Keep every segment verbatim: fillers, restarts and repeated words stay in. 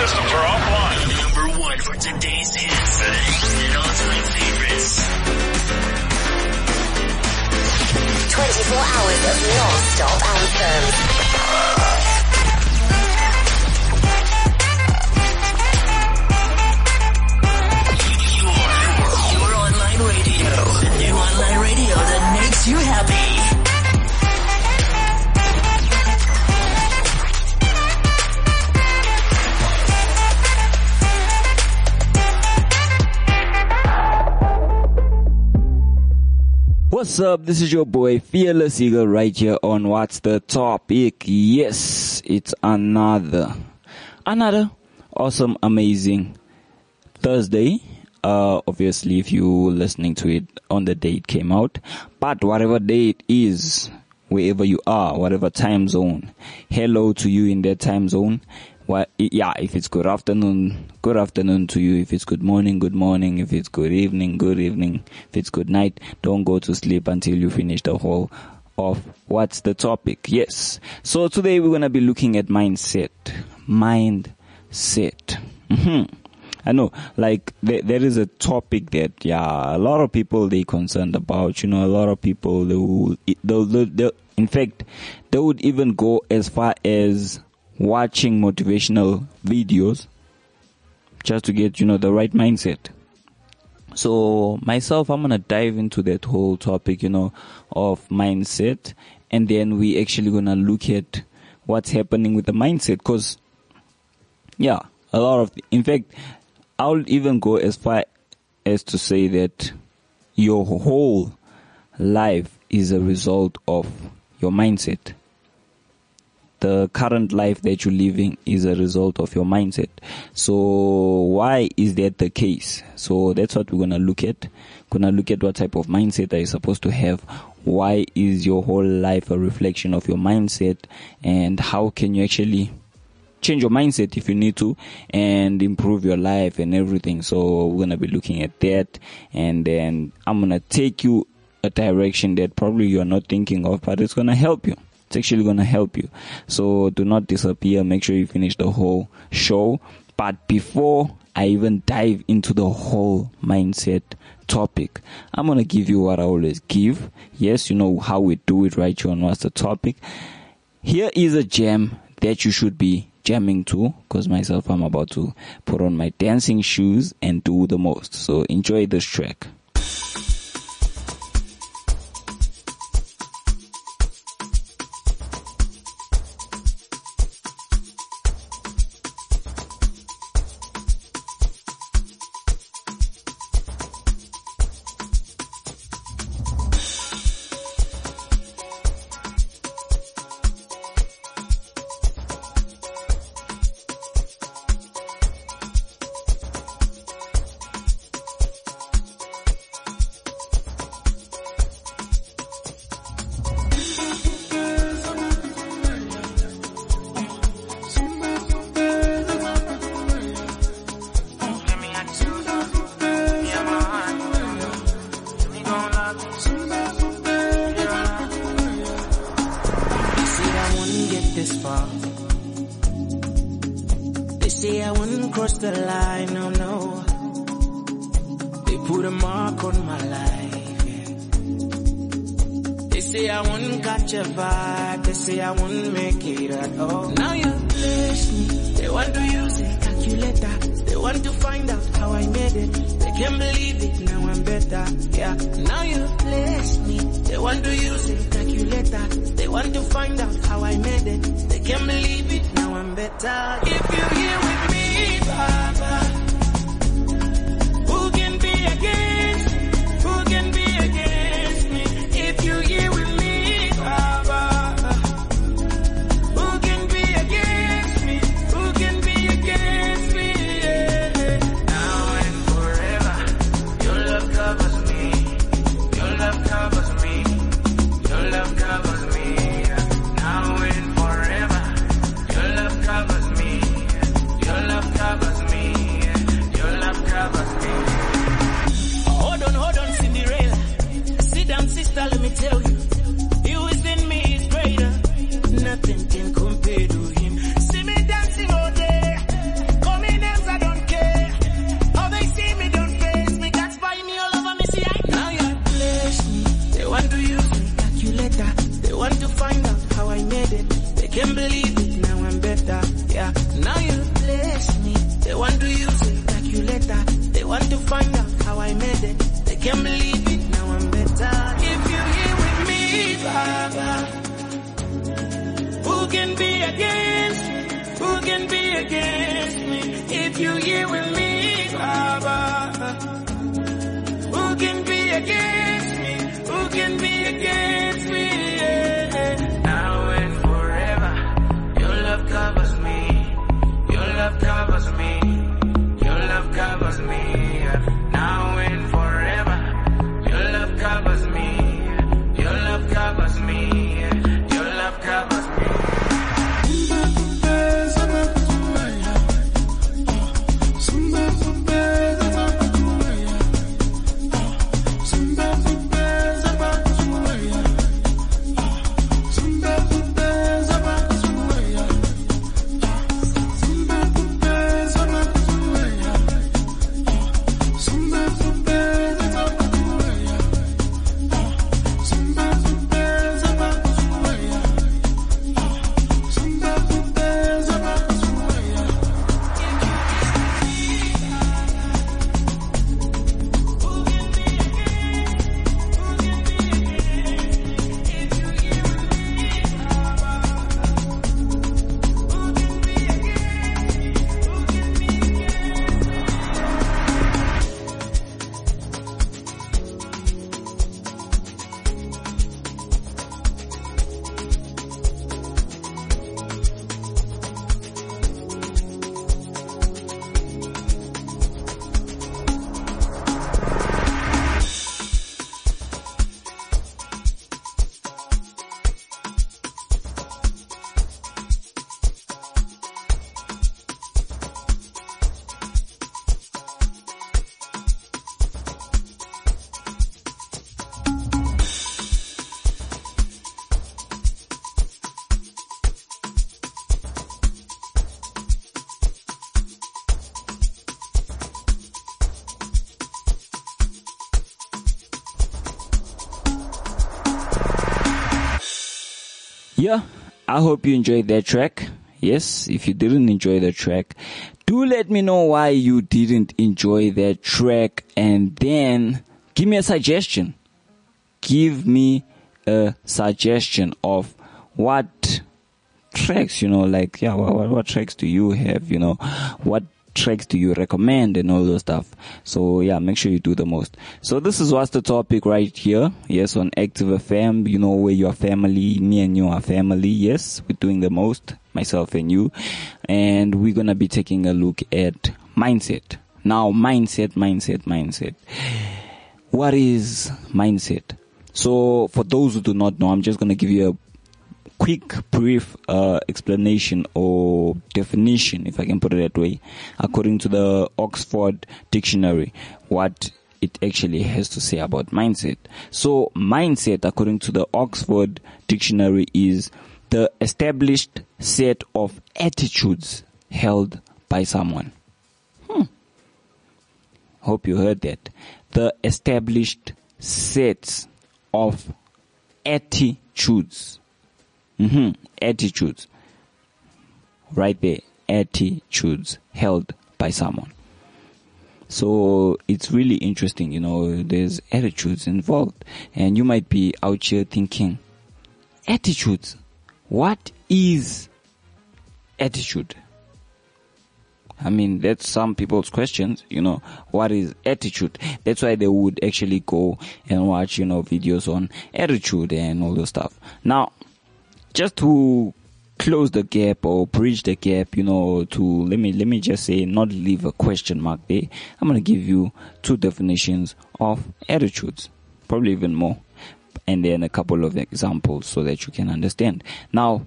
systems are offline. Number one for today's hits and all-time favorites. twenty-four hours of non-stop anthems. Your, your online radio. The new online radio that makes you happy. What's up? This is your boy Fearless Eagle right here on What's the Topic. Yes, it's another, another awesome, amazing Thursday. Uh, obviously, if you're listening to it on the day it came out, but whatever day it is, wherever you are, whatever time zone, hello to you in that time zone. What, yeah, if it's good afternoon, good afternoon to you. If it's good morning, good morning. If it's good evening, good evening. If it's good night, don't go to sleep until you finish the whole of What's the Topic. Yes. So today we're going to be looking at mindset. Mindset. Mm-hmm. I know, like, there, there is a topic that, yeah, a lot of people, they concerned about. You know, a lot of people, they will, they'll, they'll, they'll, in fact, they would even go as far as watching motivational videos just to get, you know, the right mindset. So myself, I'm going to dive into that whole topic, you know, of mindset. And then we actually going to look at what's happening with the mindset. Cause yeah, a lot of, in fact, I'll even go as far as to say that your whole life is a result of your mindset. The current life that you're living is a result of your mindset. So why is that the case? So that's what we're going to look at. Going to look at what type of mindset are you supposed to have. Why is your whole life a reflection of your mindset? And how can you actually change your mindset if you need to and improve your life and everything. So we're going to be looking at that. And then I'm going to take you a direction that probably you're not thinking of, but it's going to help you. It's actually going to help you. So do not disappear. Make sure you finish the whole show. But before I even dive into the whole mindset topic, I'm going to give you what I always give. Yes, you know how we do it right here on What's the Topic. Here is a jam that you should be jamming to, because myself, I'm about to put on my dancing shoes and do the most. So enjoy this track. Covers me. can be against me if you here with me, Baba? Who can be against me? Who can be against me? Yeah. Now and forever, your love covers me. Your love covers me. Your love covers me. Yeah. Now and forever, your love covers me. Your love covers me. Yeah. Your love covers me. Yeah, I hope you enjoyed that track. Yes, if you didn't enjoy the track, do let me know why you didn't enjoy that track, and then give me a suggestion. Give me a suggestion of what tracks, you know, like, yeah, what, what tracks do you have, you know, what tracks do you recommend and all those stuff. So yeah, make sure you do the most. So this is what's the topic right here. Yes, on Active F M, you know, where your family, me and you are family. Yes, we're doing the most, myself and you. And we're going to be taking a look at mindset. Now, mindset, mindset, mindset. What is mindset? So for those who do not know, I'm just going to give you a quick, brief uh, explanation or definition, if I can put it that way, according to the Oxford Dictionary, what it actually has to say about mindset. So, mindset, according to the Oxford Dictionary, is the established set of attitudes held by someone. Hmm. Hope you heard that. The established sets of attitudes. Mm-hmm. Attitudes. Right there. Attitudes held by someone. So it's really interesting, you know, there's attitudes involved. And you might be out here thinking, attitudes? What is attitude? I mean, that's some people's questions, you know, what is attitude? That's why they would actually go and watch, you know, videos on attitude and all those stuff. Now, just to close the gap or bridge the gap, you know, to let me let me just say, not leave a question mark there, I'm going to give you two definitions of attitudes, probably even more, and then a couple of examples so that you can understand. Now,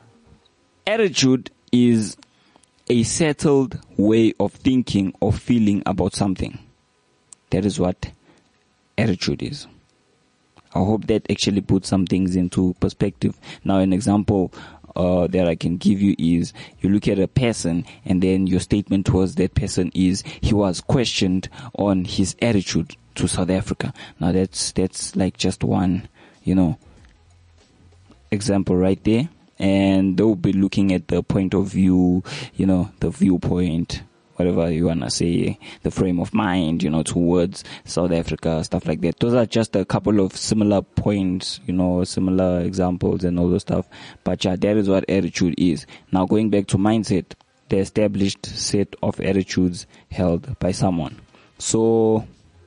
attitude is a settled way of thinking or feeling about something. That is what attitude is. I hope that actually puts some things into perspective. Now, an example uh, that I can give you is, you look at a person and then your statement towards that person is, he was questioned on his attitude to South Africa. Now, that's that's like just one, you know, example right there. And they'll be looking at the point of view, you know, the viewpoint, whatever you want to say, the frame of mind, you know, towards South Africa, stuff like that. Those are just a couple of similar points, you know, similar examples and all those stuff. But yeah, that is what attitude is. Now, going back to mindset, the established set of attitudes held by someone. So,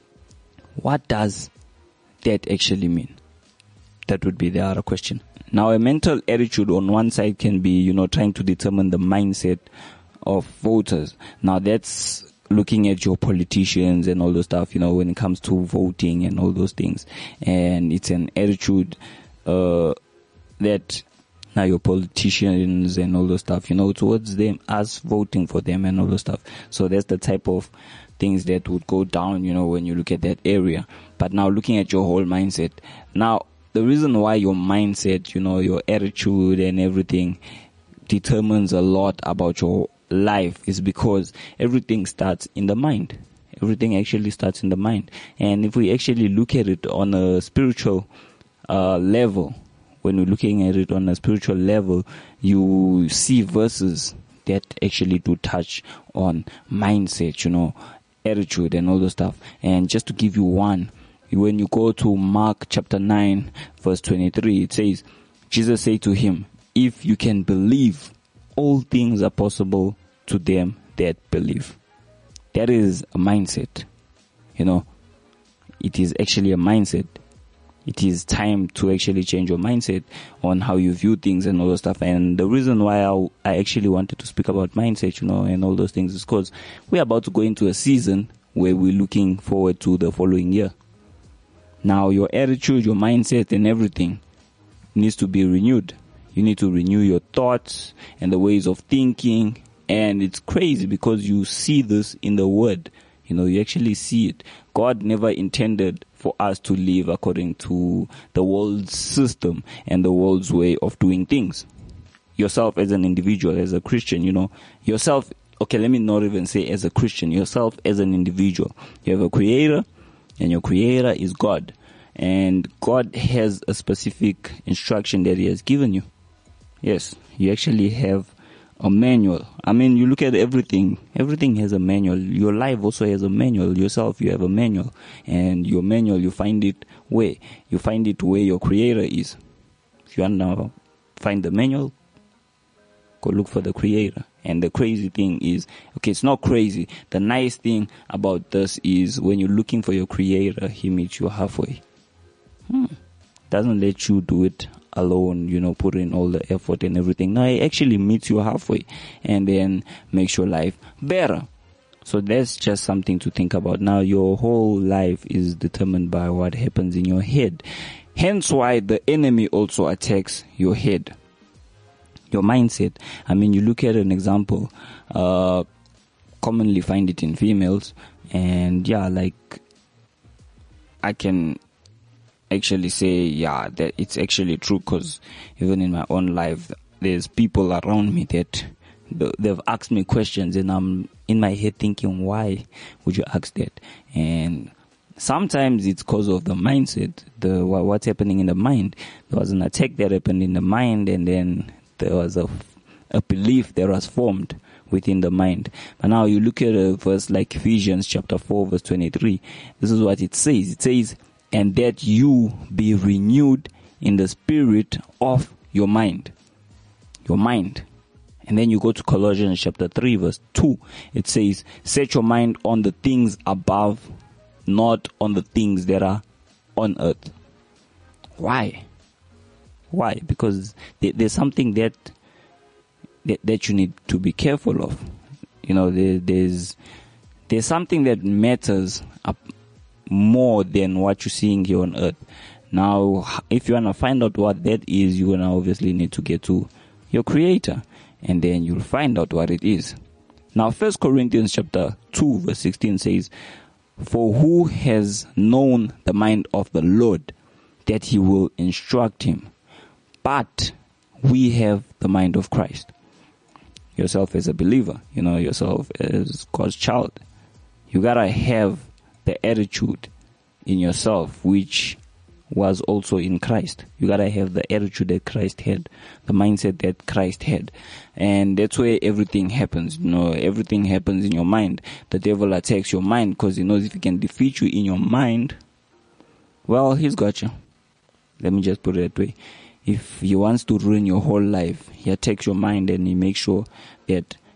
what does that actually mean? That would be the other question. Now, a mental attitude on one side can be, you know, trying to determine the mindset of voters. Now, that's looking at your politicians and all those stuff, you know, when it comes to voting and all those things. And it's an attitude uh, that now your politicians and all those stuff, you know, towards them, us voting for them and all those stuff. So that's the type of things that would go down, you know, when you look at that area. But now looking at your whole mindset. Now, the reason why your mindset, you know, your attitude and everything determines a lot about your life is because everything starts in the mind. Everything actually starts in the mind. And if we actually look at it on a spiritual uh, level, when we're looking at it on a spiritual level, you see verses that actually do touch on mindset, you know, attitude and all those stuff. And just to give you one, when you go to Mark chapter nine, verse twenty-three, it says, Jesus said to him, if you can believe, all things are possible to them that believe. That is a mindset. You know, it is actually a mindset. It is time to actually change your mindset on how you view things and all those stuff. And the reason why I, I actually wanted to speak about mindset, you know, and all those things is because we're about to go into a season where we're looking forward to the following year. Now, your attitude, your mindset and everything needs to be renewed. You need to renew your thoughts and the ways of thinking. And it's crazy because you see this in the Word. You know, you actually see it. God never intended for us to live according to the world's system and the world's way of doing things. Yourself as an individual, as a Christian, you know, yourself, okay, let me not even say as a Christian, yourself as an individual. You have a creator, and your creator is God. And God has a specific instruction that He has given you. Yes, you actually have a manual. I mean, you look at everything. Everything has a manual. Your life also has a manual. Yourself, you have a manual. And your manual, you find it where? You find it where your creator is. If you want to find the manual, go look for the creator. And the crazy thing is, okay, it's not crazy. The nice thing about this is when you're looking for your creator, He meets you halfway. Hmm. Doesn't let you do it alone, you know, put in all the effort and everything. No, He actually meets you halfway and then makes your life better. So that's just something to think about. Now, your whole life is determined by what happens in your head. Hence why the enemy also attacks your head, your mindset. I mean, you look at an example, uh, commonly find it in females. And yeah, like I can actually say, yeah, that it's actually true, because even in my own life, there's people around me that they've asked me questions and I'm in my head thinking, why would you ask that? And sometimes it's because of the mindset, the what's happening in the mind. There was an attack that happened in the mind, and then there was a, a belief that was formed within the mind. But now you look at a verse like Ephesians chapter four, verse twenty-three. This is what it says. It says, and that you be renewed in the spirit of your mind. Your mind. And then you go to Colossians chapter three, verse two. It says, set your mind on the things above, not on the things that are on earth. Why? Why? Because there's something that, that that you need to be careful of. You know, there, there's there's something that matters more than what you're seeing here on earth. Now, if you want to find out what that is, you're going to obviously need to get to your creator, and then you'll find out what it is. Now, First Corinthians chapter two, verse sixteen says, for who has known the mind of the Lord, that He will instruct him? But we have the mind of Christ. Yourself as a believer, you know, yourself as God's child, you gotta have the attitude in yourself which was also in Christ. You gotta have the attitude that Christ had, the mindset that Christ had. And that's where everything happens. You know, everything happens in your mind. The devil attacks your mind because he knows if he can defeat you in your mind, well, he's got you. Let me just put it that way. If he wants to ruin your whole life, he attacks your mind and he makes sure that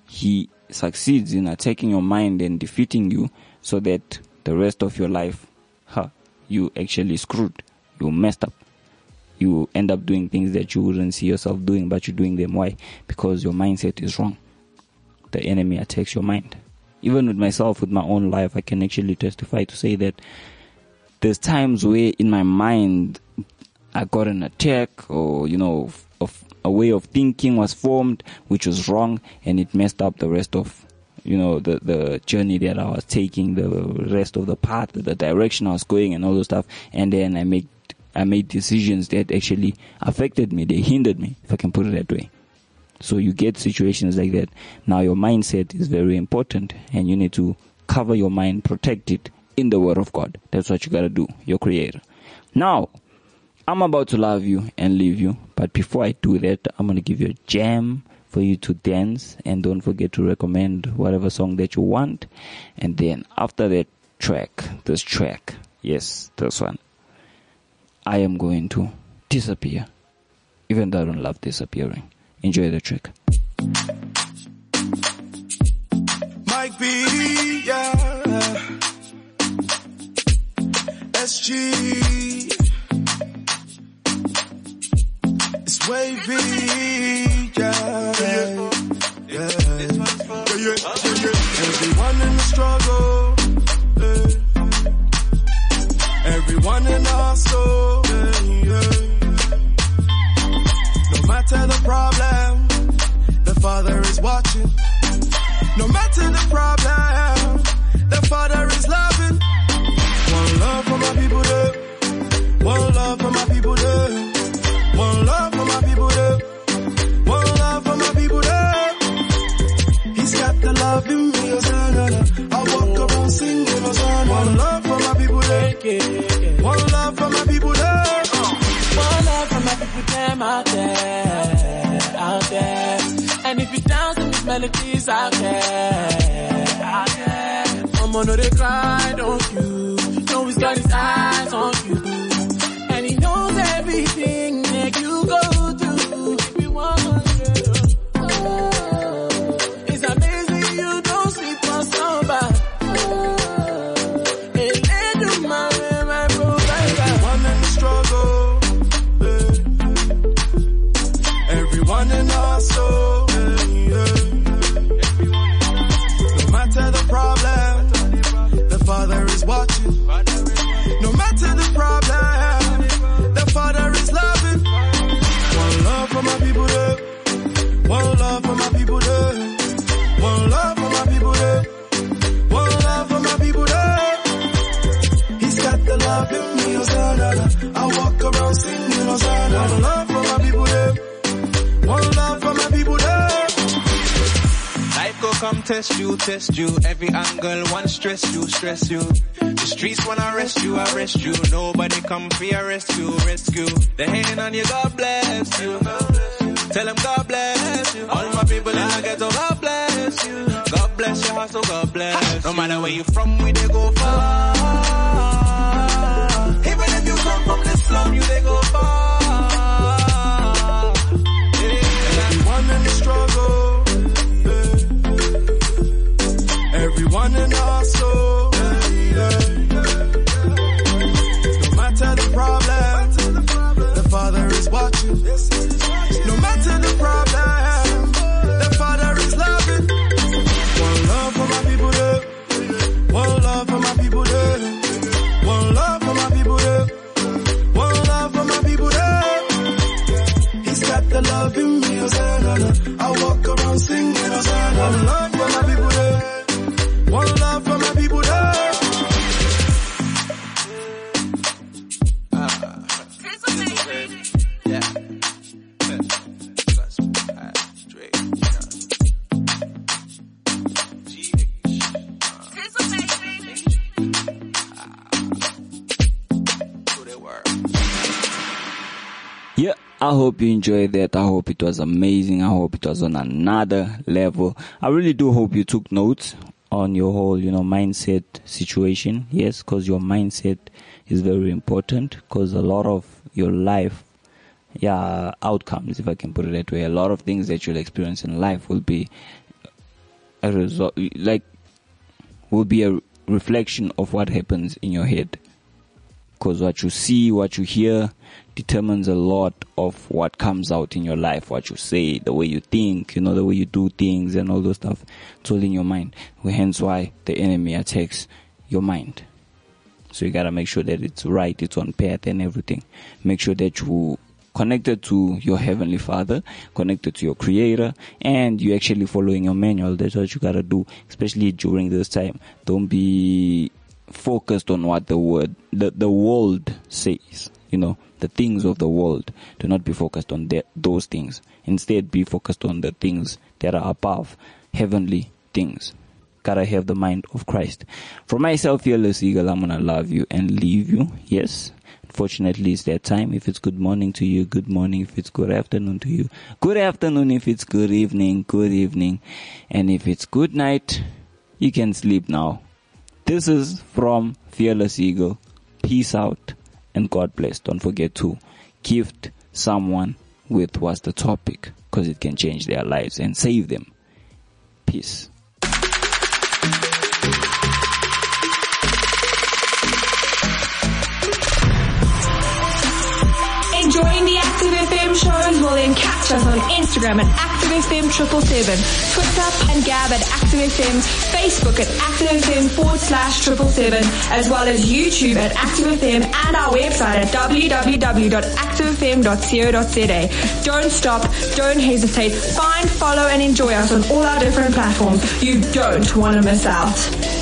he succeeds in attacking your mind and defeating you, so that the rest of your life, huh, you actually screwed, you messed up. You end up doing things that you wouldn't see yourself doing, but you're doing them. Why? Because your mindset is wrong. The enemy attacks your mind. Even with myself, with my own life, I can actually testify to say that there's times where in my mind I got an attack, or, you know, of a way of thinking was formed which was wrong, and it messed up the rest of, you know, the, the journey that I was taking, the rest of the path, the direction I was going, and all those stuff. And then I made, I made decisions that actually affected me. They hindered me, if I can put it that way. So you get situations like that. Now your mindset is very important, and you need to cover your mind, protect it in the Word of God. That's what you gotta do, your Creator. Now, I'm about to love you and leave you, but before I do that, I'm gonna give you a jam for you to dance, and don't forget to recommend whatever song that you want. And then after that track, this track, yes, this one, I am going to disappear, even though I don't love disappearing. Enjoy the track. Mike B, yeah. S G. It's wavy, yeah. Yeah, yeah, yeah, yeah, yeah. Everyone in the struggle, yeah. Everyone in the hustle, yeah, yeah. No matter the problem, the Father is watching. No matter the problem, the Father is loving. One love for my people there. One love for my people there. One love for my people there. One love for my people there. He's got the love in me, Hosanna. I walk around singing Hosanna. One love for my people there. One love for my people there. One love for my people them out there, out there. And if you dance to these melodies out there, out there. Someone know they cry, don't you? Know he's got his eyes on you. And he knows everything that you go through. If you want to, oh, it's amazing you don't sleep on somebody. Hey, let you marry my provider. Everyone in the struggle, yeah. Everyone in our soul, yeah. No matter the problem, the Father is watching. No matter the problem, the Father is loving. One love for my people there. One love for my people there. One love for my people there. One love for my people there. He's got the love in me, Hosanna. I walk around singing Hosanna. One love for my people there. One love for my people there. Life go come test you, test you. Every angle, one stress you, stress you. The streets wanna arrest you, arrest you. Nobody come for your rescue, rescue. The hand on you, God bless you. Tell them God bless you. All my people in the ghetto, God bless you. God bless your heart, so God bless. No matter where you from, we they go far. Even if you come from the slum, you they go far. Everyone in the struggle, yeah. Everyone in the hustle, yeah. No matter the problem, the Father is watching. No matter the problem, the Father is loving. One love for my people there. One love for my people there. One love for my people there. One love for my people there. He's got the love in me, Hosanna. I walk around singing Hosanna. One love for my people there. One love for my people there. Yeah. Yeah, I hope you enjoyed that. I hope it was amazing. I hope it was on another level. I really do hope you took notes on your whole, you know, mindset situation. Yes, because your mindset is very important, because a lot of your life, yeah, outcomes, if I can put it that way, a lot of things that you'll experience in life will be a result, like, will be a reflection of what happens in your head. Because what you see, what you hear, determines a lot of what comes out in your life, what you say, the way you think, you know, the way you do things and all those stuff. It's all in your mind. Hence why the enemy attacks your mind. So you gotta make sure that it's right, it's on path and everything. Make sure that you connected to your Heavenly Father, connected to your Creator, and you actually following your manual. That's what you gotta do, especially during this time. Don't be focused on what the word, the, the world says, you know, the things of the world. Do not be focused on that, those things. Instead, be focused on the things that are above, heavenly things. Gotta have the mind of Christ. For myself, Fearless Eagle, I'm gonna love you and leave you. Yes. Unfortunately, it's that time. If it's good morning to you, good morning. If it's good afternoon to you, good afternoon. If it's good evening, good evening. And if it's good night, you can sleep now. This is from Fearless Eagle. Peace out and God bless. Don't forget to gift someone with what's the topic, because it can change their lives and save them. Peace. Enjoying the Active F M shows? Well then catch us on Instagram at Active F M triple seven, Twitter and Gab at Active F M, Facebook at Active F M forward slash triple seven, as well as YouTube at Active F M and our website at w w w dot active f m dot co dot z a. Don't stop, don't hesitate, find, follow and enjoy us on all our different platforms. You don't want to miss out.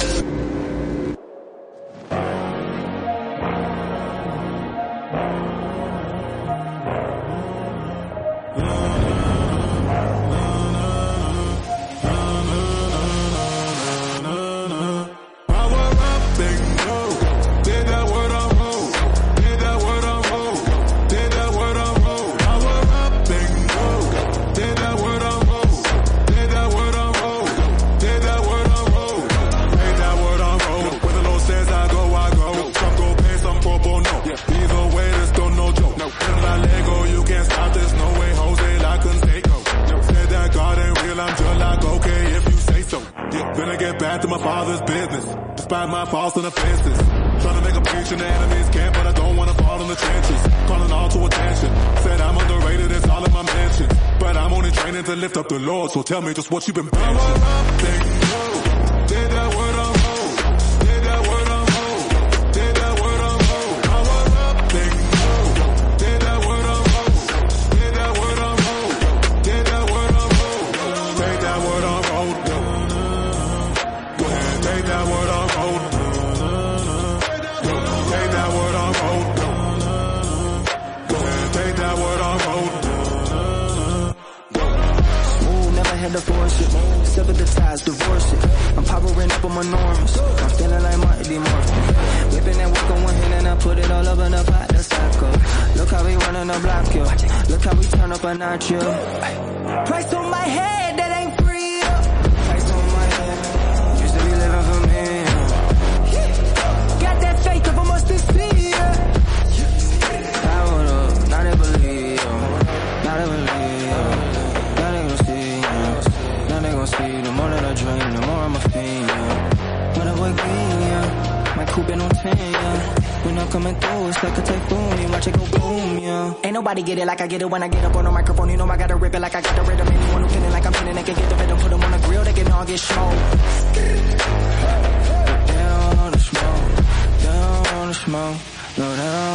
False and offenses. Trying to make a preach in the enemy's camp, but I don't want to fall in the trenches. Calling all to attention. Said I'm underrated, it's all in my mentions. But I'm only training to lift up the Lord, so tell me just what you've been benching. Did that word on hold. Did that word on hold. Did that word on hold. Power up, did that word on hold. Did that word on hold. Did that word on hold. Take that word on hold. Go ahead, take that word on hold. The force it, sever the ties, divorce it. I'm powering up, I'm enormous. I'm feeling like Marty D. Morphin. Whipping that work on one hand and I put it all up in the pot, that's psycho. Look how we running the block, yo. Look how we turn up a notch, yo. Price on my head, that ain't free, yo. Price on my head, used to be living for me, yo. Got that faith up, I must be see, yo. Power up, not a believe, yo. Not a believe, yo. The more that I drink, the more I'm a fiend, yeah. When I wake in, yeah. My coupe been on ten, yeah. When I'm coming through, it's like a typhoon, you watch it go boom, yeah. Ain't nobody get it like I get it when I get up on the microphone. You know I gotta rip it like I got the rhythm. Anyone who feeling like I'm feeling, they can get the rhythm. Put them on the grill, they can all get smoked. Down on the smoke, down on the smoke, go down